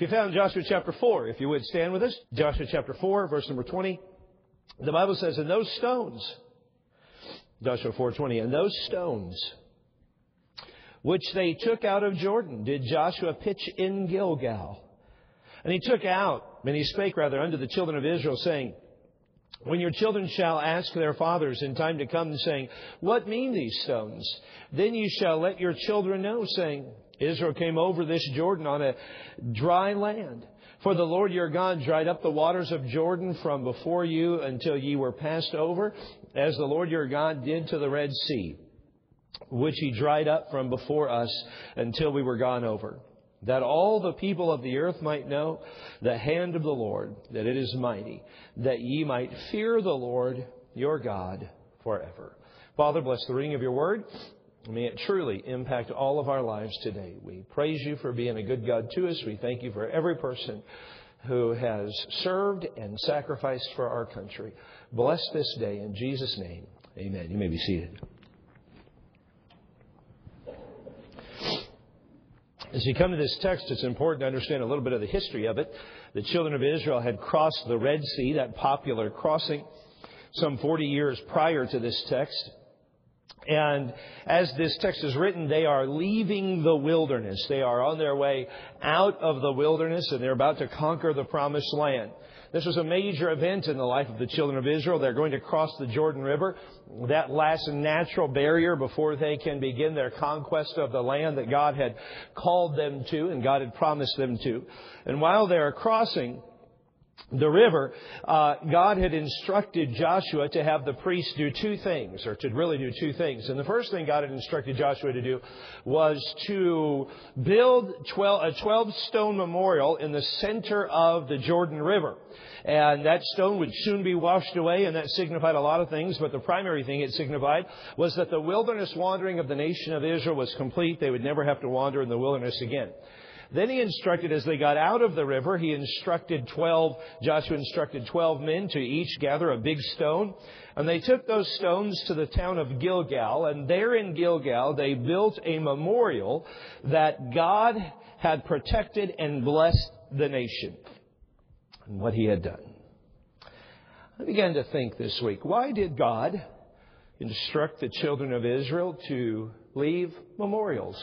you found Joshua chapter 4, if you would stand with us. Joshua chapter 4, verse number 20. The Bible says, and those stones, Joshua 4:20, and those stones which they took out of Jordan did Joshua pitch in Gilgal. And he took out, and he spake rather unto the children of Israel, saying, when your children shall ask their fathers in time to come, saying, what mean these stones? Then you shall let your children know, saying, Israel came over this Jordan on a dry land. For the Lord your God dried up the waters of Jordan from before you until ye were passed over, as the Lord your God did to the Red Sea, which he dried up from before us until we were gone over. That all the people of the earth might know the hand of the Lord, that it is mighty, that ye might fear the Lord your God forever. Father, bless the reading of your word. May it truly impact all of our lives today. We praise you for being a good God to us. We thank you for every person who has served and sacrificed for our country. Bless this day in Jesus' name. Amen. You may be seated. As we come to this text, it's important to understand a little bit of the history of it. The children of Israel had crossed the Red Sea, that popular crossing, some 40 years prior to this text. And as this text is written, they are leaving the wilderness. They are on their way out of the wilderness, and they're about to conquer the promised land. This was a major event in the life of the children of Israel. They're going to cross the Jordan River, that last natural barrier before they can begin their conquest of the land that God had called them to and God had promised them to. And while they're crossing the river, God had instructed Joshua to have the priests do two things, or to really do two things. And the first thing God had instructed Joshua to do was to build a 12-stone memorial in the center of the Jordan River. And that stone would soon be washed away, and that signified a lot of things. But the primary thing it signified was that the wilderness wandering of the nation of Israel was complete. They would never have to wander in the wilderness again. Then he instructed, as they got out of the river, Joshua instructed 12 men to each gather a big stone. And they took those stones to the town of Gilgal. And there in Gilgal, they built a memorial that God had protected and blessed the nation and what he had done. I began to think this week, why did God instruct the children of Israel to leave memorials?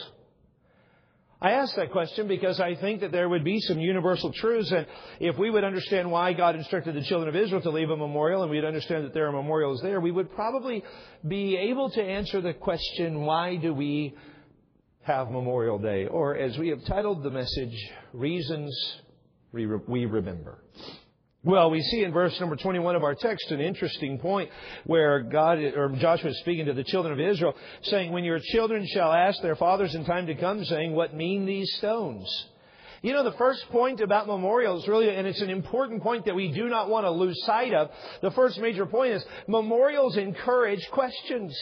I ask that question because I think that there would be some universal truths, and if we would understand why God instructed the children of Israel to leave a memorial, and we'd understand that there are memorials there, we would probably be able to answer the question, why do we have Memorial Day? Or as we have titled the message, Reasons We Remember. Well, we see in verse number 21 of our text an interesting point where Joshua is speaking to the children of Israel, saying, when your children shall ask their fathers in time to come, saying, what mean these stones? You know, the first point about memorials really, and it's an important point that we do not want to lose sight of. The first major point is memorials encourage questions.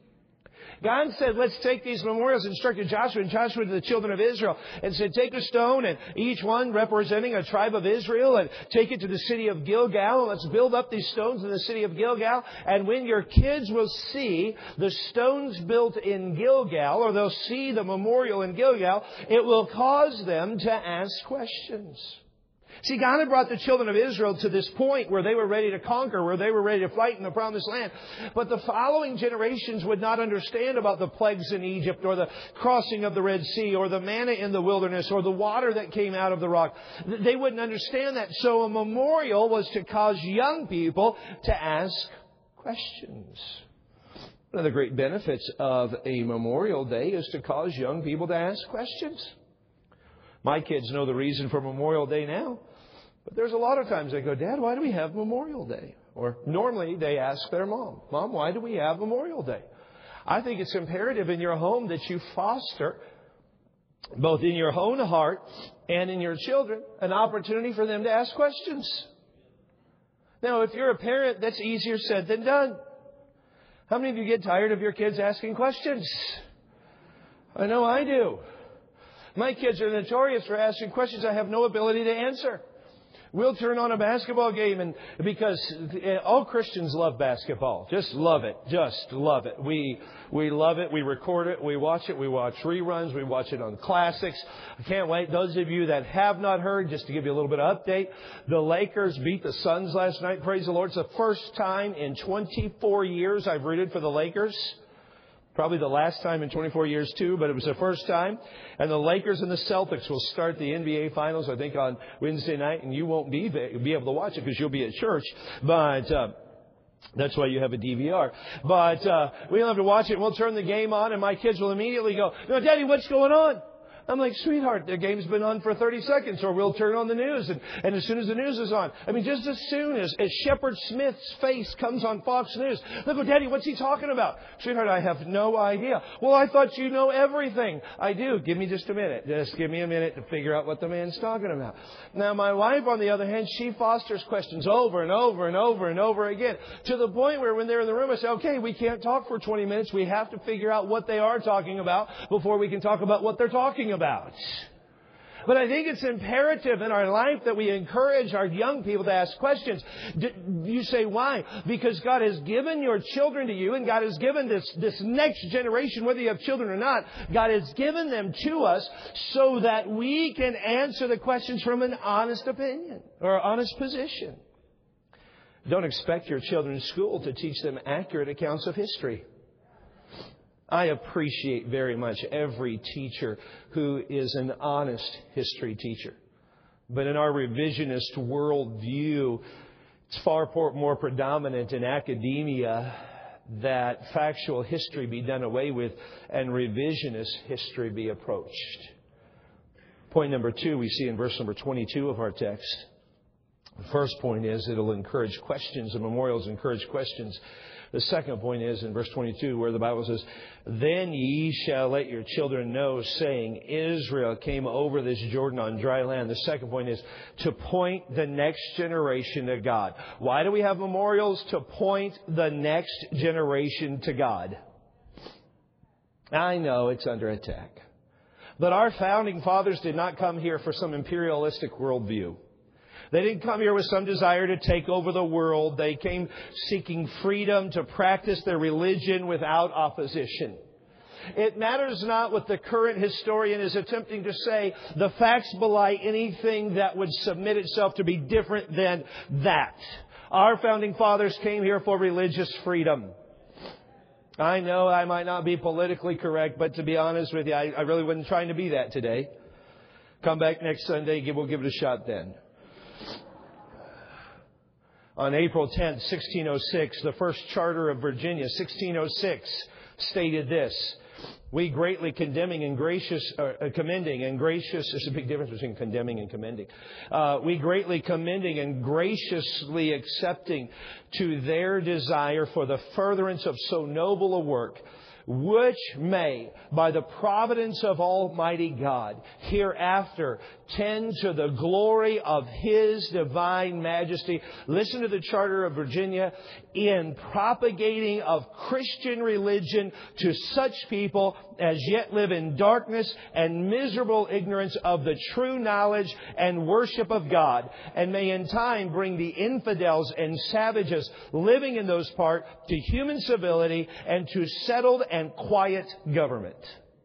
God said, let's take these memorials, instructed Joshua and Joshua to the children of Israel, and said, take a stone, and each one representing a tribe of Israel, and take it to the city of Gilgal, and let's build up these stones in the city of Gilgal. And when your kids will see the stones built in Gilgal, or they'll see the memorial in Gilgal, it will cause them to ask questions. See, God had brought the children of Israel to this point where they were ready to conquer, where they were ready to fight in the promised land. But the following generations would not understand about the plagues in Egypt, or the crossing of the Red Sea, or the manna in the wilderness, or the water that came out of the rock. They wouldn't understand that. So a memorial was to cause young people to ask questions. One of the great benefits of a Memorial Day is to cause young people to ask questions. My kids know the reason for Memorial Day now. But there's a lot of times they go, Dad, why do we have Memorial Day? Or normally they ask their mom, Mom, why do we have Memorial Day? I think it's imperative in your home that you foster, both in your own heart and in your children, an opportunity for them to ask questions. Now, if you're a parent, that's easier said than done. How many of you get tired of your kids asking questions? I know I do. My kids are notorious for asking questions I have no ability to answer. We'll turn on a basketball game, and because all Christians love basketball. Just love it. Just love it. We love it. We record it. We watch it. We watch reruns. We watch it on classics. I can't wait. Those of you that have not heard, just to give you a little bit of update, the Lakers beat the Suns last night. Praise the Lord. It's the first time in 24 years I've rooted for the Lakers. Probably the last time in 24 years, too, but it was the first time. And the Lakers and the Celtics will start the NBA Finals, I think, on Wednesday night. And you won't be able to watch it because you'll be at church. But that's why you have a DVR. But we'll have to watch it. And we'll turn the game on, and my kids will immediately go, "No, Daddy, what's going on?" I'm like, "Sweetheart, the game's been on for 30 seconds, or we'll turn on the news." And as soon as the news is on, I mean, just as soon as Shepard Smith's face comes on Fox News, they go, "Daddy, what's he talking about?" "Sweetheart, I have no idea." "Well, I thought you know everything." "I do. Give me just a minute. Just give me a minute to figure out what the man's talking about." Now, my wife, on the other hand, she fosters questions over and over and over and over again, to the point where when they're in the room, I say, "Okay, we can't talk for 20 minutes. We have to figure out what they are talking about before we can talk about what they're talking about." But I think it's imperative in our life that we encourage our young people to ask questions. You say, why? Because God has given your children to you, and God has given this next generation, whether you have children or not, God has given them to us so that we can answer the questions from an honest opinion or honest position. Don't expect your children in school to teach them accurate accounts of history. I appreciate very much every teacher who is an honest history teacher. But in our revisionist worldview, it's far more predominant in academia that factual history be done away with and revisionist history be approached. Point number 2 we see in verse number 22 of our text. The first point is it'll encourage questions. The memorials encourage questions. The second point is in verse 22 where the Bible says, "Then ye shall let your children know, saying, Israel came over this Jordan on dry land." The second point is to point the next generation to God. Why do we have memorials? To point the next generation to God. I know it's under attack. But our founding fathers did not come here for some imperialistic worldview. They didn't come here with some desire to take over the world. They came seeking freedom to practice their religion without opposition. It matters not what the current historian is attempting to say. The facts belie anything that would submit itself to be different than that. Our founding fathers came here for religious freedom. I know I might not be politically correct, but to be honest with you, I really wasn't trying to be that today. Come back next Sunday, we'll give it a shot then. On April 10th, 1606, the first charter of Virginia, 1606, stated this: "We greatly commending and gracious, there's a big difference between condemning and commending. We greatly commending and graciously accepting to their desire for the furtherance of so noble a work, which may, by the providence of Almighty God, hereafter tend to the glory of His divine majesty." Listen to the Charter of Virginia. "In propagating of Christian religion to such people as yet live in darkness and miserable ignorance of the true knowledge and worship of God, and may in time bring the infidels and savages living in those parts to human civility and to settled and quiet government."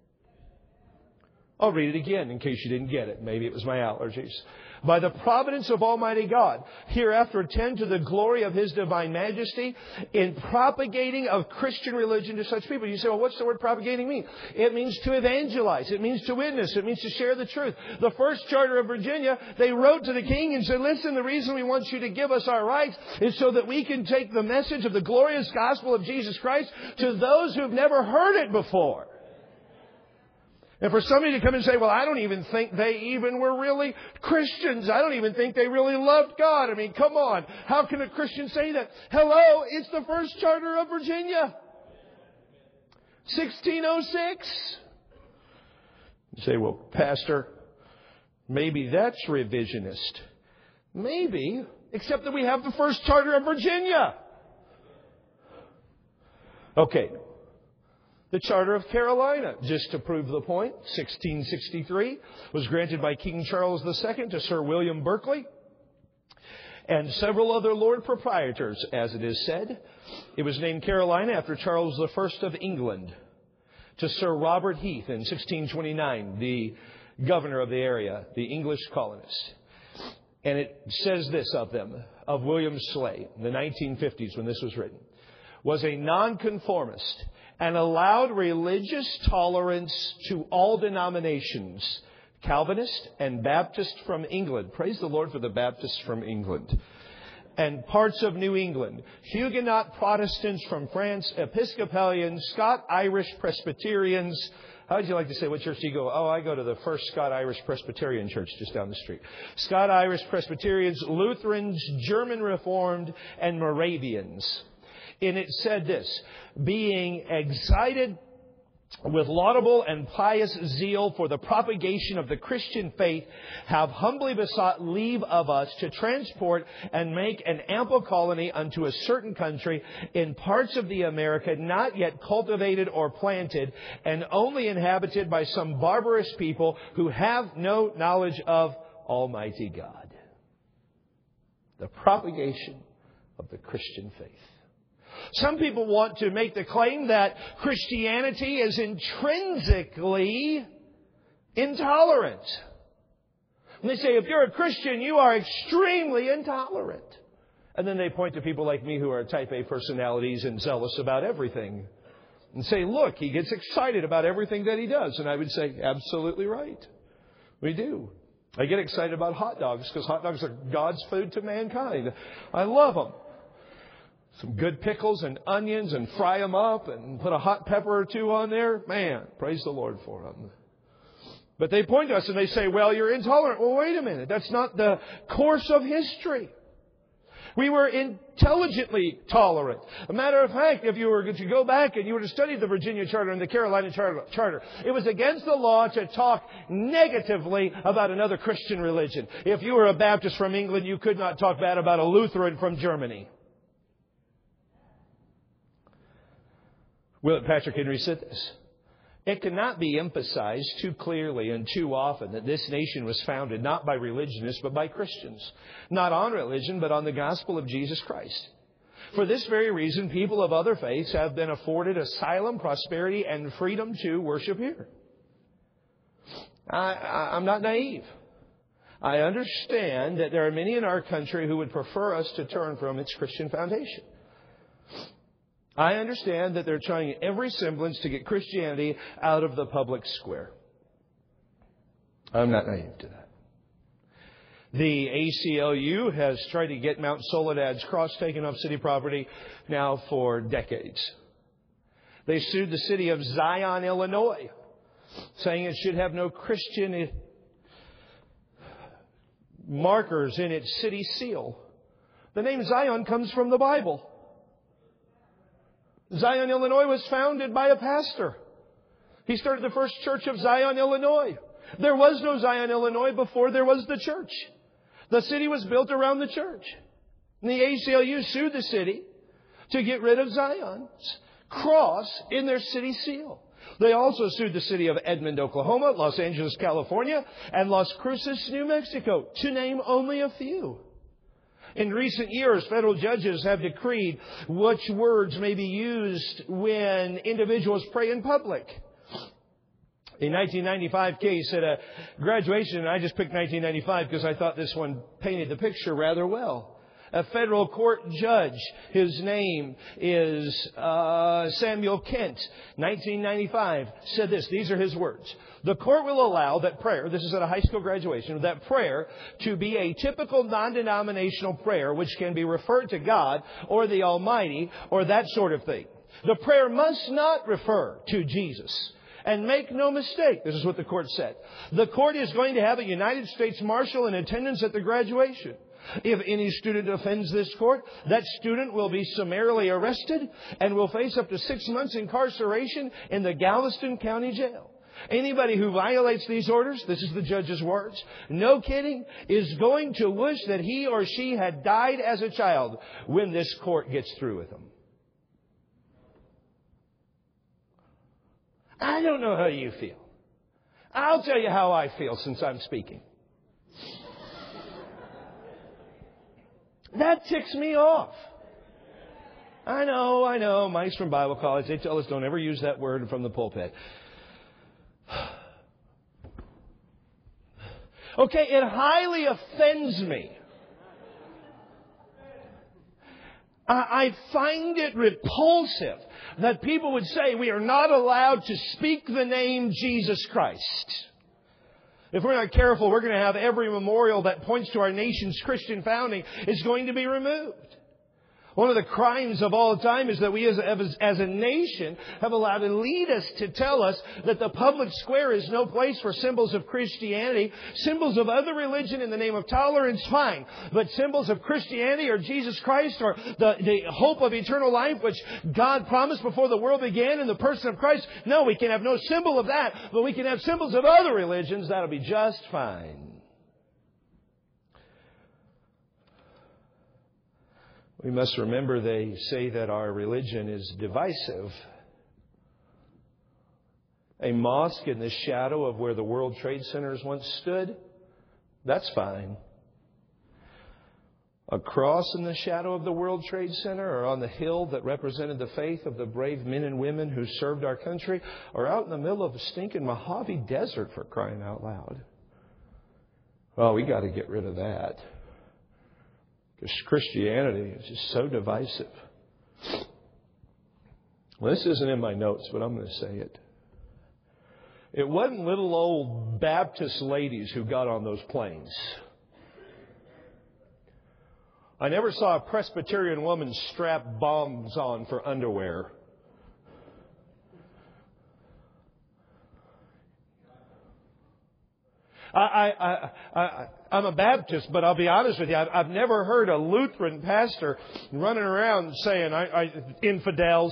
I'll read it again in case you didn't get it. Maybe it was my allergies. "By the providence of Almighty God, hereafter tend to the glory of His divine majesty in propagating of Christian religion to such people." You say, well, what's the word propagating mean? It means to evangelize. It means to witness. It means to share the truth. The first charter of Virginia, they wrote to the king and said, "Listen, the reason we want you to give us our rights is so that we can take the message of the glorious gospel of Jesus Christ to those who've never heard it before." And for somebody to come and say, "Well, I don't even think they even were really Christians. I don't even think they really loved God." I mean, come on. How can a Christian say that? Hello, it's the first charter of Virginia. 1606. You say, "Well, Pastor, maybe that's revisionist." Maybe, except that we have the first charter of Virginia. Okay. The Charter of Carolina, just to prove the point, 1663, was granted by King Charles II to Sir William Berkeley. and several other Lord Proprietors, as it is said. It was named Carolina after Charles I of England, to Sir Robert Heath in 1629, the governor of the area, the English colonist. And it says this of them, of William Slay, in the 1950s when this was written, was a nonconformist and allowed religious tolerance to all denominations, Calvinist and Baptist from England. Praise the Lord for the Baptists from England. And parts of New England, Huguenot Protestants from France, Episcopalians, Scot-Irish Presbyterians. How would you like to say, what church do you go? Oh, I go to the First Scot-Irish Presbyterian Church just down the street. Scot-Irish Presbyterians, Lutherans, German Reformed, and Moravians. And it said this, being excited with laudable and pious zeal for the propagation of the Christian faith, have humbly besought leave of us to transport and make an ample colony unto a certain country in parts of the America not yet cultivated or planted, and only inhabited by some barbarous people who have no knowledge of Almighty God. The propagation of the Christian faith. Some people want to make the claim that Christianity is intrinsically intolerant. And they say, if you're a Christian, you are extremely intolerant. And then they point to people like me who are type A personalities and zealous about everything. And say, look, he gets excited about everything that he does. And I would say, absolutely right. We do. I get excited about hot dogs because hot dogs are God's food to mankind. I love them. Some good pickles and onions and fry them up and put a hot pepper or two on there. Man, praise the Lord for them. But they point to us and they say, well, you're intolerant. Well, wait a minute. That's not the course of history. We were intelligently tolerant. A matter of fact, if you were to go back and you were to study the Virginia Charter and the Carolina Charter, it was against the law to talk negatively about another Christian religion. If you were a Baptist from England, you could not talk bad about a Lutheran from Germany. William Patrick Henry said this, it cannot be emphasized too clearly and too often that this nation was founded not by religionists but by Christians, not on religion but on the gospel of Jesus Christ. For this very reason, people of other faiths have been afforded asylum, prosperity, and freedom to worship here. I'm not naive. I understand that there are many in our country who would prefer us to turn from its Christian foundation. I understand that they're trying every semblance to get Christianity out of the public square. I'm not naive to that. The ACLU has tried to get Mount Soledad's cross taken off city property now for decades. They sued the city of Zion, Illinois, saying it should have no Christian markers in its city seal. The name Zion comes from the Bible. Zion, Illinois was founded by a pastor. He started the first church of Zion, Illinois. There was no Zion, Illinois before there was the church. The city was built around the church. And the ACLU sued the city to get rid of Zion's cross in their city seal. They also sued the city of Edmond, Oklahoma, Los Angeles, California, and Las Cruces, New Mexico, to name only a few. In recent years, federal judges have decreed which words may be used when individuals pray in public. A 1995 case at a graduation, and I just picked 1995 because I thought this one painted the picture rather well. A federal court judge, his name is Samuel Kent, 1995, said this. These are his words. The court will allow that prayer, this is at a high school graduation, that prayer to be a typical non-denominational prayer which can be referred to God or the Almighty or that sort of thing. The prayer must not refer to Jesus. And make no mistake, this is what the court said. The court is going to have a United States Marshal in attendance at the graduation. If any student offends this court, that student will be summarily arrested and will face up to 6 months incarceration in the Galveston County Jail. Anybody who violates these orders, this is the judge's words, no kidding, is going to wish that he or she had died as a child when this court gets through with them. I don't know how you feel. I'll tell you how I feel since I'm speaking. That ticks me off. I know. Mike's from Bible college. They tell us don't ever use that word from the pulpit. Okay, it highly offends me. I find it repulsive that people would say we are not allowed to speak the name Jesus Christ. If we're not careful, we're going to have every memorial that points to our nation's Christian founding is going to be removed. One of the crimes of all time is that we as a nation have allowed elites to tell us that the public square is no place for symbols of Christianity. Symbols of other religion in the name of tolerance, fine. But symbols of Christianity or Jesus Christ or the hope of eternal life, which God promised before the world began in the person of Christ, no, we can have no symbol of that, but we can have symbols of other religions. That'll be just fine. We must remember they say that our religion is divisive. A mosque in the shadow of where the World Trade Centers once stood, that's fine. A cross in the shadow of the World Trade Center or on the hill that represented the faith of the brave men and women who served our country or out in the middle of a stinking Mojave Desert, for crying out loud. Well, we got to get rid of that. Because Christianity is just so divisive. Well, this isn't in my notes, but I'm going to say it. It wasn't little old Baptist ladies who got on those planes. I never saw a Presbyterian woman strap bombs on for underwear. I'm a Baptist, but I'll be honest with you, I've never heard a Lutheran pastor running around saying, infidels.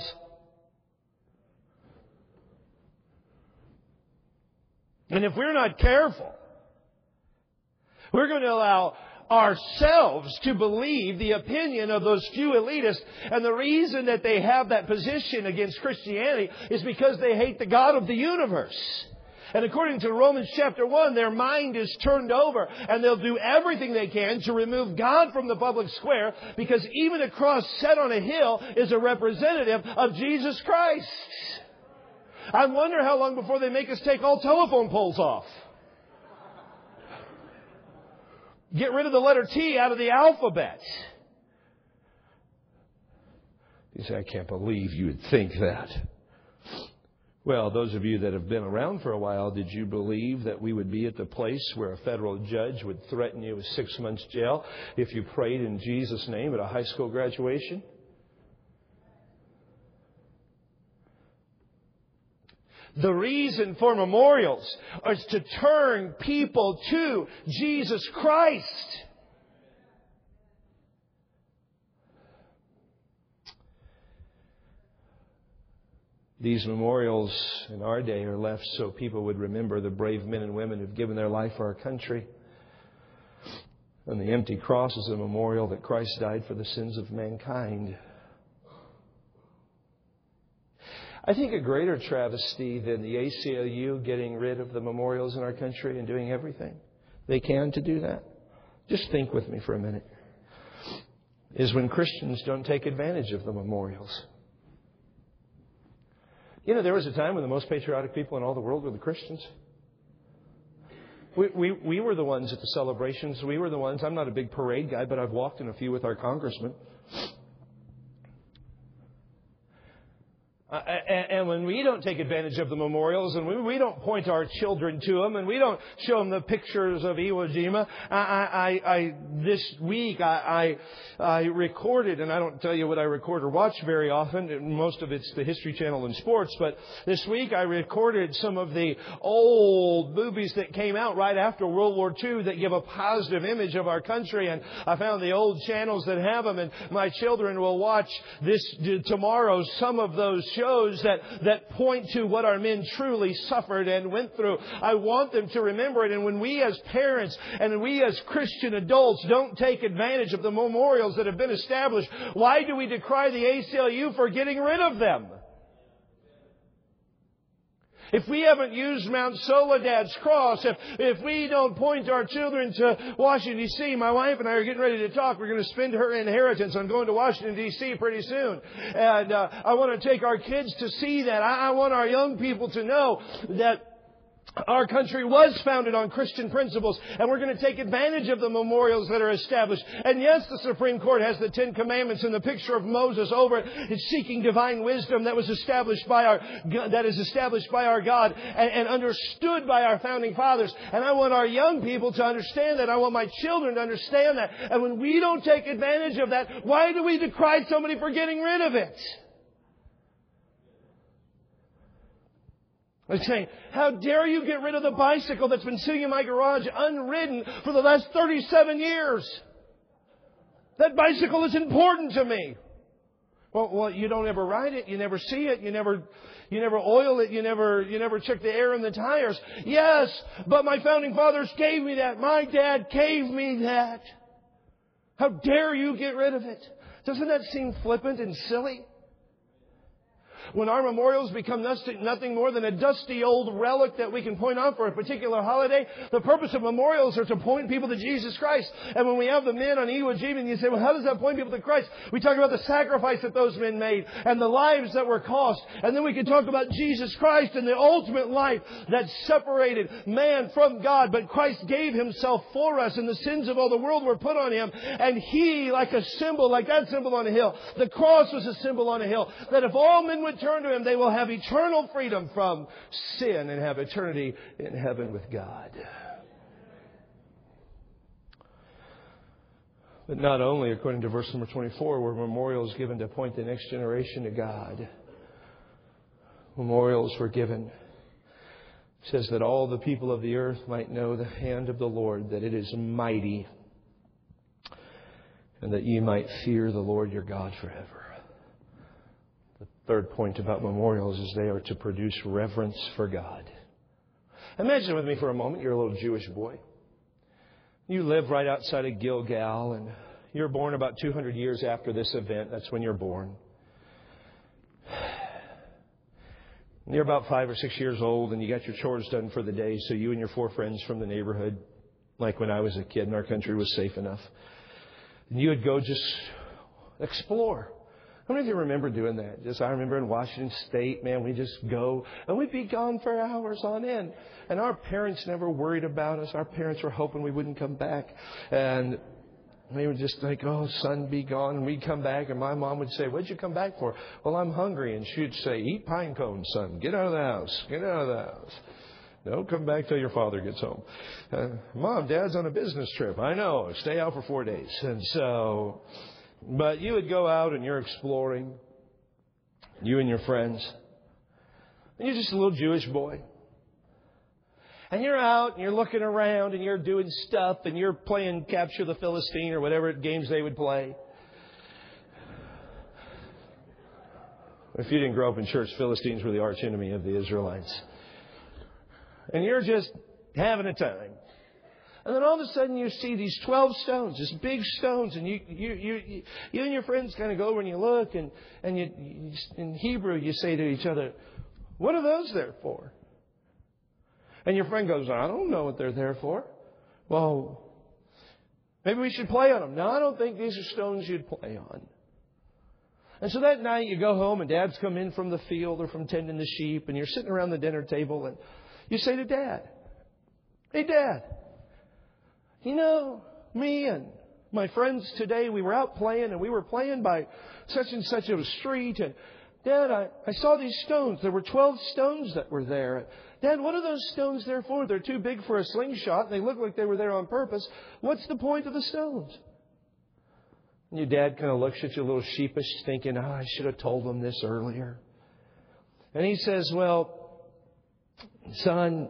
And if we're not careful, we're going to allow ourselves to believe the opinion of those few elitists. And the reason that they have that position against Christianity is because they hate the God of the universe. And according to Romans chapter 1, their mind is turned over and they'll do everything they can to remove God from the public square, because even a cross set on a hill is a representative of Jesus Christ. I wonder how long before they make us take all telephone poles off. Get rid of the letter T out of the alphabet. You say, I can't believe you would think that. Well, those of you that have been around for a while, did you believe that we would be at the place where a federal judge would threaten you with 6 months jail if you prayed in Jesus' name at a high school graduation? The reason for memorials is to turn people to Jesus Christ. These memorials in our day are left so people would remember the brave men and women who've given their life for our country. And the empty cross is a memorial that Christ died for the sins of mankind. I think a greater travesty than the ACLU getting rid of the memorials in our country and doing everything they can to do that, just think with me for a minute, is when Christians don't take advantage of the memorials. You know, there was a time when the most patriotic people in all the world were the Christians. We were the ones at the celebrations. We were the ones. I'm not a big parade guy, but I've walked in a few with our congressman. And when we don't take advantage of the memorials and we don't point our children to them and we don't show them the pictures of Iwo Jima, this week I recorded, and I don't tell you what I record or watch very often. Most of it's the History Channel and sports. But this week I recorded some of the old movies that came out right after World War II that give a positive image of our country. And I found the old channels that have them. And my children will watch tomorrow some of those shows that point to what our men truly suffered and went through. I want them to remember it. And when we as parents and we as Christian adults don't take advantage of the memorials that have been established, why do we decry the ACLU for getting rid of them? If we haven't used Mount Soledad's cross, if we don't point our children to Washington, D.C., my wife and I are getting ready to talk. We're going to spend her inheritance on going to Washington, D.C. pretty soon. And I want to take our kids to see that. I want our young people to know that our country was founded on Christian principles, and we're going to take advantage of the memorials that are established. And yes, the Supreme Court has the Ten Commandments and the picture of Moses over it. It's seeking divine wisdom that is established by our God and understood by our founding fathers. And I want our young people to understand that. I want my children to understand that. And when we don't take advantage of that, why do we decry somebody for getting rid of it? I'm saying, how dare you get rid of the bicycle that's been sitting in my garage unridden for the last 37 years? That bicycle is important to me. Well, you don't ever ride it. You never see it. You never oil it. You never check the air in the tires. Yes, but my founding fathers gave me that. My dad gave me that. How dare you get rid of it? Doesn't that seem flippant and silly? When our memorials become nothing more than a dusty old relic that we can point on for a particular holiday, the purpose of memorials are to point people to Jesus Christ. And when we have the men on Iwo Jima, and you say, well, how does that point people to Christ? We talk about the sacrifice that those men made and the lives that were cost. And then we can talk about Jesus Christ and the ultimate life that separated man from God. But Christ gave Himself for us, and the sins of all the world were put on Him. And He, like a symbol, like that symbol on a hill, the cross was a symbol on a hill, that if all men would turn to Him, they will have eternal freedom from sin and have eternity in heaven with God. But not only, according to verse number 24, were memorials given to point the next generation to God. Memorials were given. It says that all the people of the earth might know the hand of the Lord, that it is mighty, and that ye might fear the Lord your God forever. Third point about memorials is they are to produce reverence for God. Imagine with me for a moment, you're a little Jewish boy. You live right outside of Gilgal, and you're born about 200 years after this event. That's when you're born. You're about 5 or 6 years old, and you got your chores done for the day, so you and your 4 friends from the neighborhood, like when I was a kid and our country was safe enough, and you would go just explore. How many of you remember doing that? I remember in Washington State, man, we just go and we'd be gone for hours on end. And our parents never worried about us. Our parents were hoping we wouldn't come back. And they would just think, oh, son, be gone. And we'd come back, and my mom would say, what'd you come back for? Well, I'm hungry. And she'd say, eat pine cones, son. Get out of the house. Get out of the house. Don't come back till your father gets home. Mom, Dad's on a business trip. I know. Stay out for 4 days. And so... But you would go out and you're exploring, you and your friends. And you're just a little Jewish boy. And you're out and you're looking around and you're doing stuff and you're playing Capture the Philistine or whatever games they would play. If you didn't grow up in church, Philistines were the arch enemy of the Israelites. And you're just having a time. And then all of a sudden you see these 12 stones, these big stones, and you and your friends kind of go over and you look, and you, in Hebrew you say to each other, what are those there for? And your friend goes, I don't know what they're there for. Well, maybe we should play on them. No, I don't think these are stones you'd play on. And so that night you go home and Dad's come in from the field or from tending the sheep, and you're sitting around the dinner table and you say to Dad, hey, Dad, you know, me and my friends today, we were out playing, and we were playing by such and such a street. And Dad, I saw these stones. There were 12 stones that were there. Dad, what are those stones there for? They're too big for a slingshot, and they look like they were there on purpose. What's the point of the stones? And your dad kind of looks at you a little sheepish, thinking, I should have told them this earlier. And he says, well, son,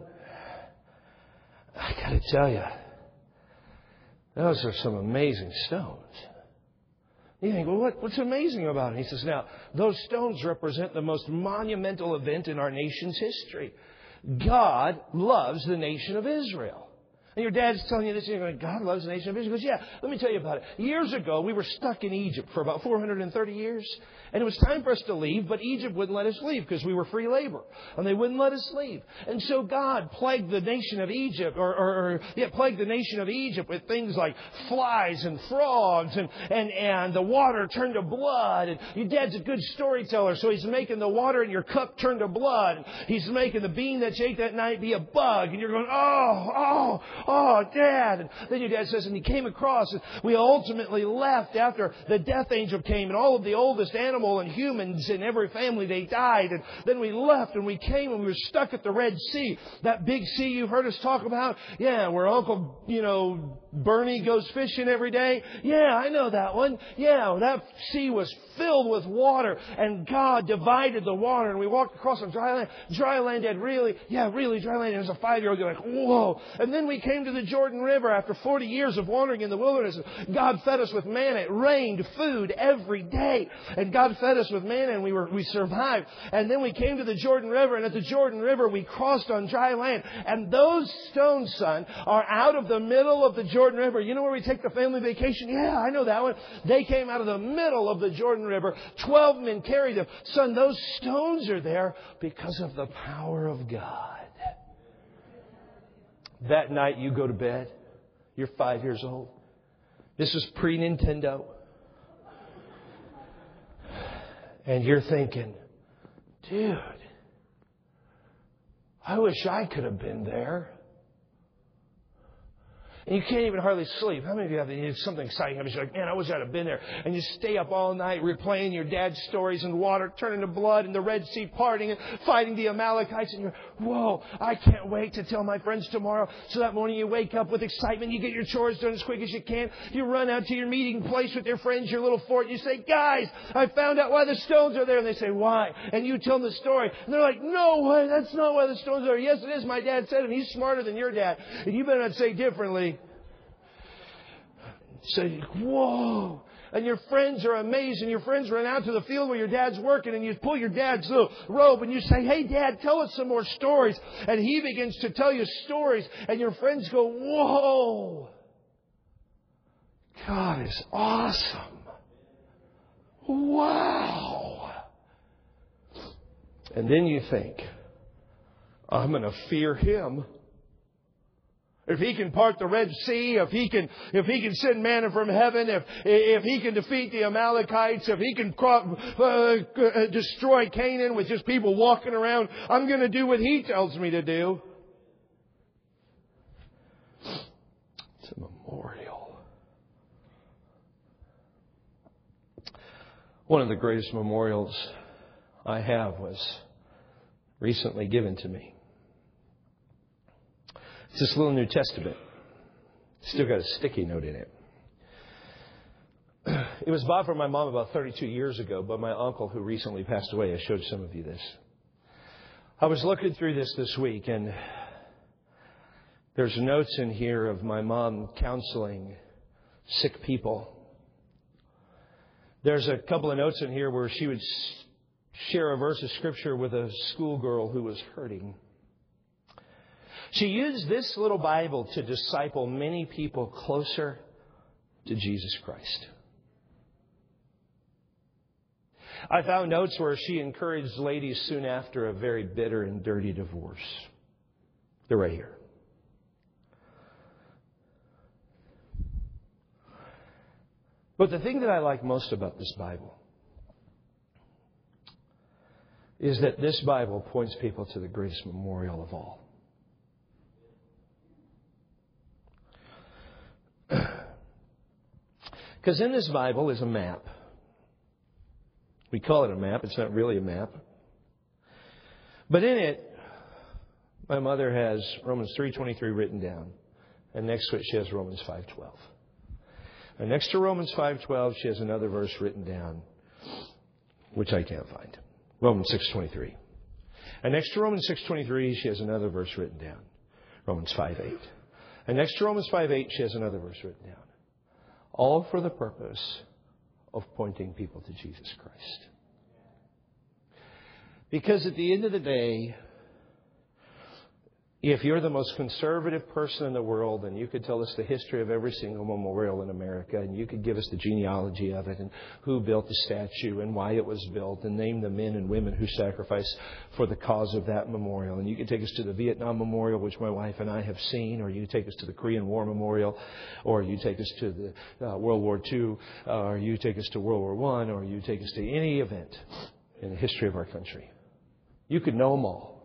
I got to tell you, those are some amazing stones. You think, well, what's amazing about it? He says, now, those stones represent the most monumental event in our nation's history. God loves the nation of Israel. And your dad's telling you this, and you're going, God loves the nation of Israel. He goes, yeah, let me tell you about it. Years ago, we were stuck in Egypt for about 430 years. And it was time for us to leave, but Egypt wouldn't let us leave because we were free labor. And they wouldn't let us leave. And so God plagued the nation of Egypt, plagued the nation of Egypt with things like flies and frogs, and the water turned to blood. And your dad's a good storyteller, so he's making the water in your cup turn to blood. He's making the bean that you ate that night be a bug. And you're going, oh, Dad. And then your dad says, and he came across, and we ultimately left after the death angel came, and all of the oldest animal and humans in every family, they died. And then we left, and we came, and we were stuck at the Red Sea. That big sea you've heard us talk about? Yeah, where Uncle, Bernie goes fishing every day. Yeah, I know that one. Yeah, that sea was filled with water, and God divided the water, and we walked across on dry land. Dry land had really dry land. As a 5-year-old, you're like, whoa. And then we came to the Jordan River after 40 years of wandering in the wilderness. God fed us with manna. It rained food every day. And God fed us with manna, and we survived. And then we came to the Jordan River, and at the Jordan River, we crossed on dry land. And those stones, son, are out of the middle of the Jordan River. You know where we take the family vacation? Yeah, I know that one. They came out of the middle of the Jordan River. 12 men carried them. Son, those stones are there because of the power of God. That night you go to bed. You're 5 years old. This was pre-Nintendo. And you're thinking, dude, I wish I could have been there. And you can't even hardly sleep. How many of you have something exciting? You're like, man, I wish I'd have been there. And you stay up all night replaying your dad's stories and water turning to blood and the Red Sea parting and fighting the Amalekites. And you're, whoa, I can't wait to tell my friends tomorrow. So that morning you wake up with excitement. You get your chores done as quick as you can. You run out to your meeting place with your friends, your little fort. You say, guys, I found out why the stones are there. And they say, why? And you tell them the story. And they're like, no way, that's not why the stones are there. Yes, it is. My dad said it. He's smarter than your dad. And you better not say differently. Say, whoa. And your friends are amazed, and your friends run out to the field where your dad's working, and you pull your dad's little robe and you say, hey, Dad, tell us some more stories. And he begins to tell you stories, and your friends go, whoa. God is awesome. Wow. And then you think, I'm going to fear him. If he can part the Red Sea, if he can send manna from heaven, if he can defeat the Amalekites, if he can destroy Canaan with just people walking around, I'm going to do what he tells me to do. It's a memorial. One of the greatest memorials I have was recently given to me. It's this little New Testament. Still got a sticky note in it. It was bought for my mom about 32 years ago by my uncle who recently passed away. I showed some of you this. I was looking through this week, and there's notes in here of my mom counseling sick people. There's a couple of notes in here where she would share a verse of Scripture with a schoolgirl who was hurting. She used this little Bible to disciple many people closer to Jesus Christ. I found notes where she encouraged ladies soon after a very bitter and dirty divorce. They're right here. But the thing that I like most about this Bible is that this Bible points people to the greatest memorial of all. Because in this Bible is a map. We call it a map. It's not really a map. But in it, my mother has Romans 3:23 written down. And next to it, she has Romans 5:12. And next to Romans 5:12, she has another verse written down, which I can't find. Romans 6:23. And next to Romans 6:23, she has another verse written down. Romans 5:8. And next to Romans 5:8, she has another verse written down. All for the purpose of pointing people to Jesus Christ. Because at the end of the day, If you're the most conservative person in the world, and you could tell us the history of every single memorial in America, and you could give us the genealogy of it, and who built the statue, and why it was built, and name the men and women who sacrificed for the cause of that memorial. And you could take us to the Vietnam Memorial, which my wife and I have seen, or you take us to the Korean War Memorial, or you take us to the World War II, or you take us to World War I, or you take us to any event in the history of our country. You could know them all.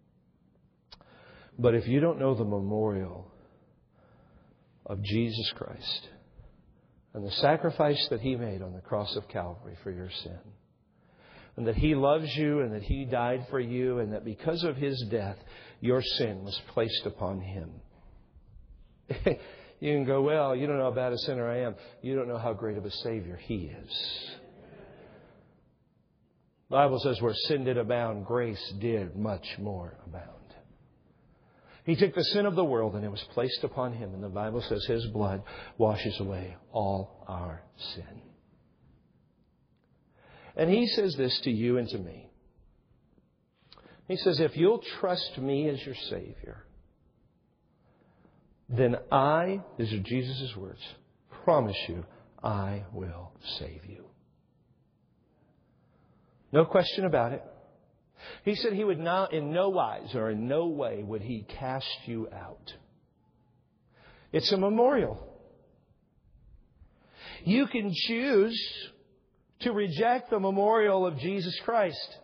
But if you don't know the memorial of Jesus Christ and the sacrifice that He made on the cross of Calvary for your sin, and that He loves you and that He died for you, and that because of His death, your sin was placed upon Him. You can go, well, you don't know how bad a sinner I am. You don't know how great of a Savior He is. The Bible says where sin did abound, grace did much more abound. He took the sin of the world and it was placed upon Him. And the Bible says His blood washes away all our sin. And He says this to you and to me. He says, if you'll trust me as your Savior, then these are Jesus' words, promise you, I will save you. No question about it. He said He would not, in no wise or in no way would He cast you out. It's a memorial. You can choose to reject the memorial of Jesus Christ.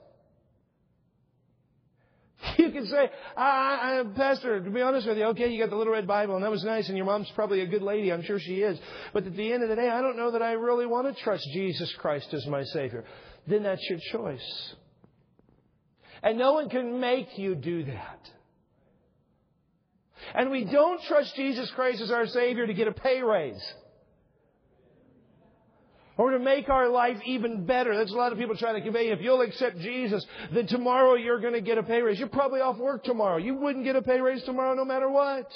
You can say, Pastor, to be honest with you, okay, you got the Little Red Bible, and that was nice, and your mom's probably a good lady. I'm sure she is. But at the end of the day, I don't know that I really want to trust Jesus Christ as my Savior. Then that's your choice. And no one can make you do that. And we don't trust Jesus Christ as our Savior to get a pay raise. Or to make our life even better. That's a lot of people trying to convey. If you'll accept Jesus, then tomorrow you're going to get a pay raise. You're probably off work tomorrow. You wouldn't get a pay raise tomorrow no matter what.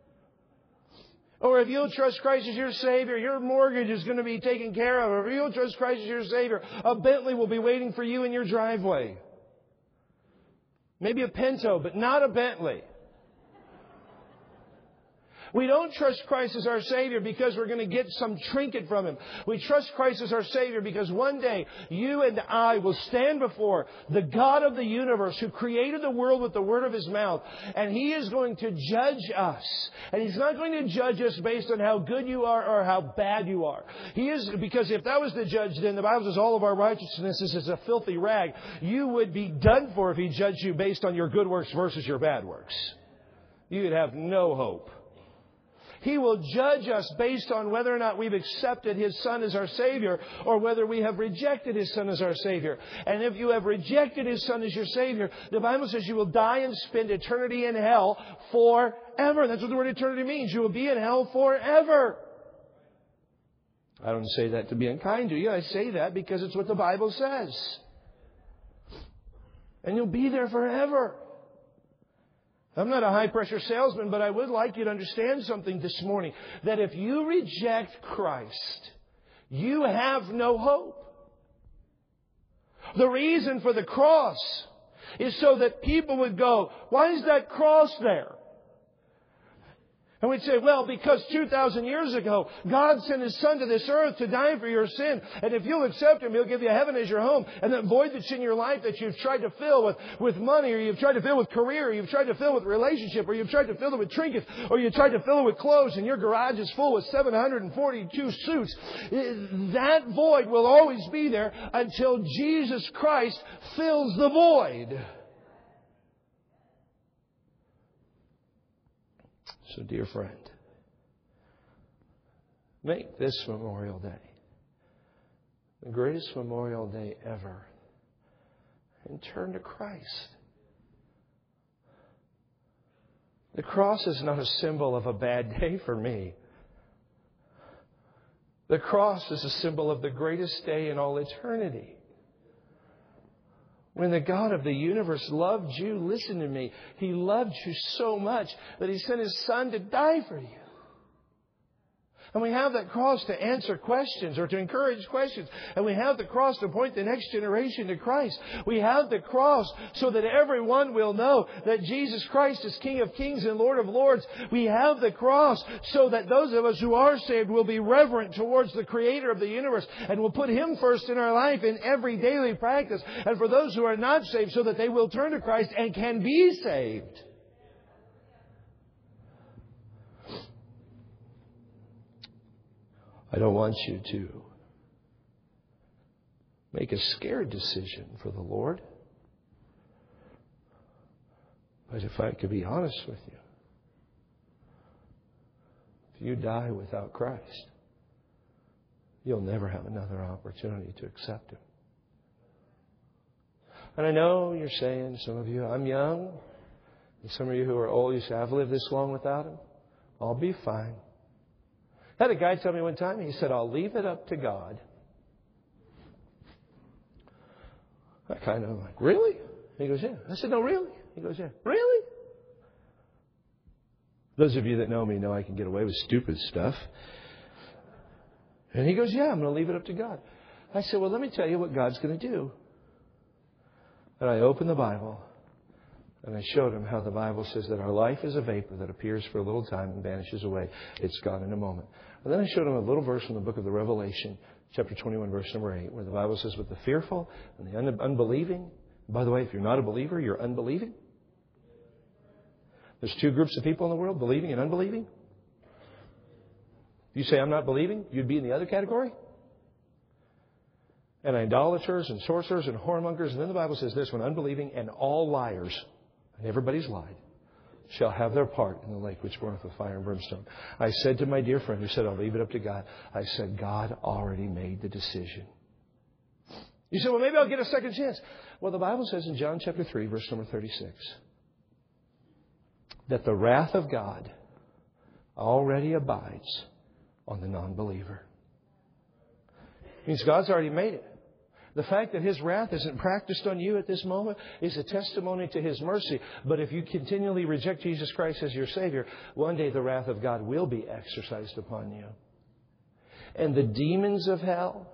Or if you'll trust Christ as your Savior, your mortgage is going to be taken care of. Or if you'll trust Christ as your Savior, a Bentley will be waiting for you in your driveway. Maybe a Pinto, but not a Bentley. We don't trust Christ as our Savior because we're going to get some trinket from Him. We trust Christ as our Savior because one day you and I will stand before the God of the universe who created the world with the word of His mouth. And He is going to judge us. And He's not going to judge us based on how good you are or how bad you are. Because if that was the judge, then the Bible says all of our righteousness is a filthy rag. You would be done for if He judged you based on your good works versus your bad works. You would have no hope. He will judge us based on whether or not we've accepted His Son as our Savior or whether we have rejected His Son as our Savior. And if you have rejected His Son as your Savior, the Bible says you will die and spend eternity in hell forever. That's what the word eternity means. You will be in hell forever. I don't say that to be unkind to you. I say that because it's what the Bible says. And you'll be there forever. I'm not a high-pressure salesman, but I would like you to understand something this morning. That if you reject Christ, you have no hope. The reason for the cross is so that people would go, why is that cross there? And we'd say, well, because 2,000 years ago, God sent His Son to this earth to die for your sin. And if you'll accept Him, He'll give you heaven as your home. And that void that's in your life that you've tried to fill with money, or you've tried to fill with career, or you've tried to fill with relationship, or you've tried to fill it with trinkets, or you've tried to fill it with clothes, and your garage is full with 742 suits. That void will always be there until Jesus Christ fills the void. So, dear friend, make this Memorial Day the greatest Memorial Day ever, and turn to Christ. The cross is not a symbol of a bad day for me. The cross is a symbol of the greatest day in all eternity. When the God of the universe loved you, listen to me, He loved you so much that He sent His Son to die for you. And we have that cross to answer questions or to encourage questions. And we have the cross to point the next generation to Christ. We have the cross so that everyone will know that Jesus Christ is King of Kings and Lord of Lords. We have the cross so that those of us who are saved will be reverent towards the Creator of the universe and will put Him first in our life in every daily practice. And for those who are not saved, so that they will turn to Christ and can be saved. I don't want you to make a scared decision for the Lord. But if I could be honest with you, if you die without Christ, you'll never have another opportunity to accept Him. And I know you're saying, some of you, I'm young. And some of you who are old, you say, I've lived this long without Him. I'll be fine. I had a guy tell me one time, he said, I'll leave it up to God. I kind of like, really? He goes, yeah. I said, no, really? He goes, yeah. Really? Those of you that know me know I can get away with stupid stuff. And he goes, yeah, I'm going to leave it up to God. I said, well, let me tell you what God's going to do. And I opened the Bible. And I showed him how the Bible says that our life is a vapor that appears for a little time and vanishes away. It's gone in a moment. And then I showed him a little verse from the book of the Revelation, chapter 21, verse number 8, where the Bible says, but the fearful and the unbelieving. By the way, if you're not a believer, you're unbelieving. There's two groups of people in the world, believing and unbelieving. You say, I'm not believing, you'd be in the other category. And idolaters and sorcerers and whoremongers. And then the Bible says this, when unbelieving and all liars, and everybody's lied, shall have their part in the lake which burneth with fire and brimstone. I said to my dear friend who said, I'll leave it up to God. I said, God already made the decision. You said, well, maybe I'll get a second chance. Well, the Bible says in John chapter 3, verse number 36, that the wrath of God already abides on the non-believer. It means God's already made it. The fact that His wrath isn't practiced on you at this moment is a testimony to His mercy. But if you continually reject Jesus Christ as your Savior, one day the wrath of God will be exercised upon you. And the demons of hell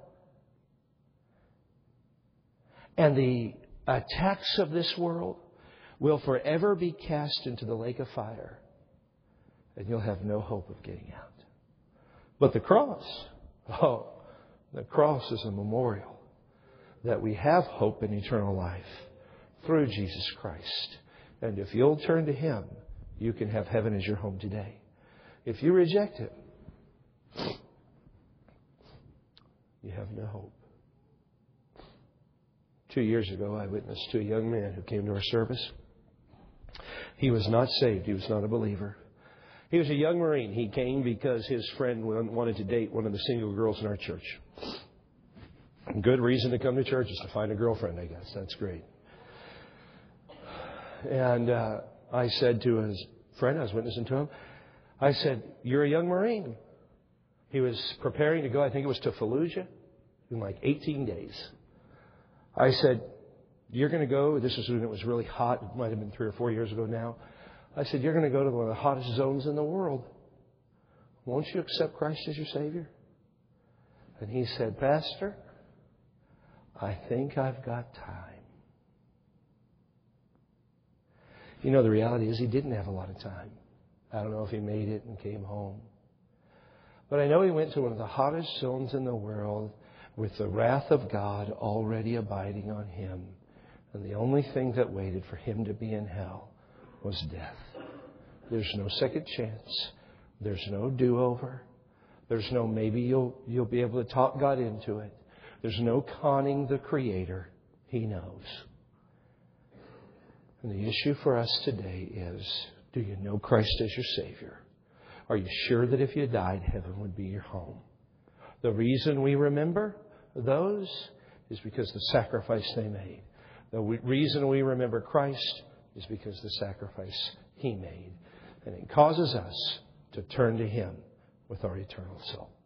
and the attacks of this world will forever be cast into the lake of fire. And you'll have no hope of getting out. But the cross, the cross is a memorial that we have hope in eternal life through Jesus Christ. And if you'll turn to Him, you can have heaven as your home today. If you reject Him, you have no hope. 2 years ago, I witnessed to a young man who came to our service. He was not saved. He was not a believer. He was a young Marine. He came because his friend wanted to date one of the single girls in our church. Good reason to come to church is to find a girlfriend, I guess. That's great. And I said to his friend, I was witnessing to him, I said, you're a young Marine. He was preparing to go, I think it was to Fallujah, in like 18 days. I said, you're going to go, this was when it was really hot, it might have been 3 or 4 years ago now. I said, you're going to go to one of the hottest zones in the world. Won't you accept Christ as your Savior? And he said, Pastor, I think I've got time. You know, the reality is he didn't have a lot of time. I don't know if he made it and came home. But I know he went to one of the hottest zones in the world with the wrath of God already abiding on him. And the only thing that waited for him to be in hell was death. There's no second chance. There's no do-over. There's no maybe you'll be able to talk God into it. There's no conning the Creator. He knows. And the issue for us today is, do you know Christ as your Savior? Are you sure that if you died, heaven would be your home? The reason we remember those is because the sacrifice they made. The reason we remember Christ is because the sacrifice He made. And it causes us to turn to Him with our eternal soul.